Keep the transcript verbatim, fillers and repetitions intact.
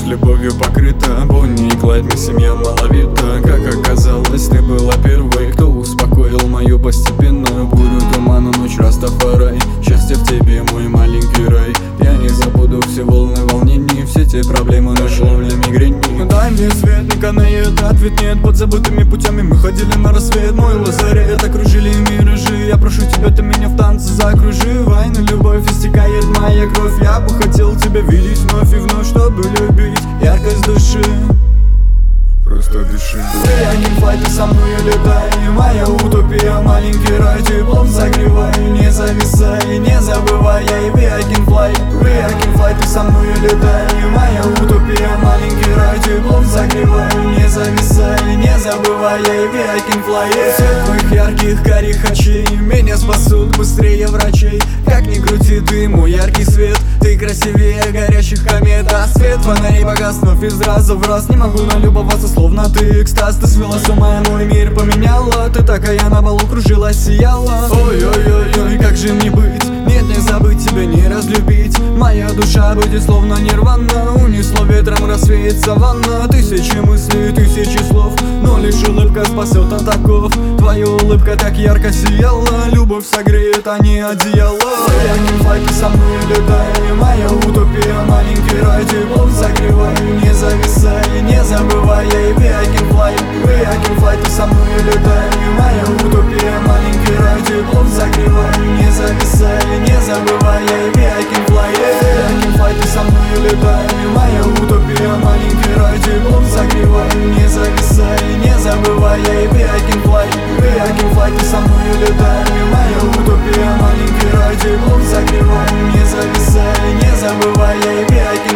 любовью покрыта. Бонни и Клайд, мы семья маловита. Как оказалось, ты была первой, кто успокоил мою постепенно бурю, туману, ночь, Растафарай. Счастье в тебе, мой маленький рай. Я не забуду все волны волнений, все те проблемы, ночь, ловля мигрени. Дай мне свет, не канает, ответ нет. Под забытыми путями мы ходили на рассвет. Мой лазарет, окружили миражи. Я прошу тебя, ты меня в танце закружи. Война, любовь, истекает моя кровь. Я бы хотел тебя видеть вновь и вновь, чтобы любить яркость души. Просто дыши. We I can fly, ты со мной летай. Моя утопия, маленький рай. Теплом согревай, не зависай, не забывай. We I can fly, we I can fly, ты со мной летай. Моя утопия, маленький рай. Теплом согревай, не зависай, не забывай. We I can fly. Свет твоих ярких карих очей меня спасут быстрее врачей. Как ни крути, ты мой яркий свет. Ты красивее горящих комет. А свет фонарей погаснув из раза в раз. Не могу налюбоваться, словно ты экстаз. Ты свела с ума, мой мир поменяла. Ты такая на балу кружилась, сияла. Ой-ой-ой-ой, как же мне быть? Нет, не забыть тебя, не разлюбить. Моя душа будет словно нирвана. Унесло ветром, рассвеет саванна. Тысячи мыслей, тысячи слов, но лишь улыбка спасет от оков. Твоя улыбка так ярко сияла. Любовь согреет, а не одеяло. Я не флай, ты со мной летай. Моя утопия, маленький рай. Теплом согревай, не зависай, не забывай. We I can fly, we I can fly, ты со мной летай. Моя утопия, маленький рай. Теплом согревай, не зависай, не забывай. We I can fly, we I can fly, ты со мной летай. Моя утопия, маленький рай. Теплом согревай, не зависай, не забывай. We I can fly, we I can fly, ты со мной летай. Моя утопия, маленький рай. Теплом согревай, не зависай, не забывай. We I can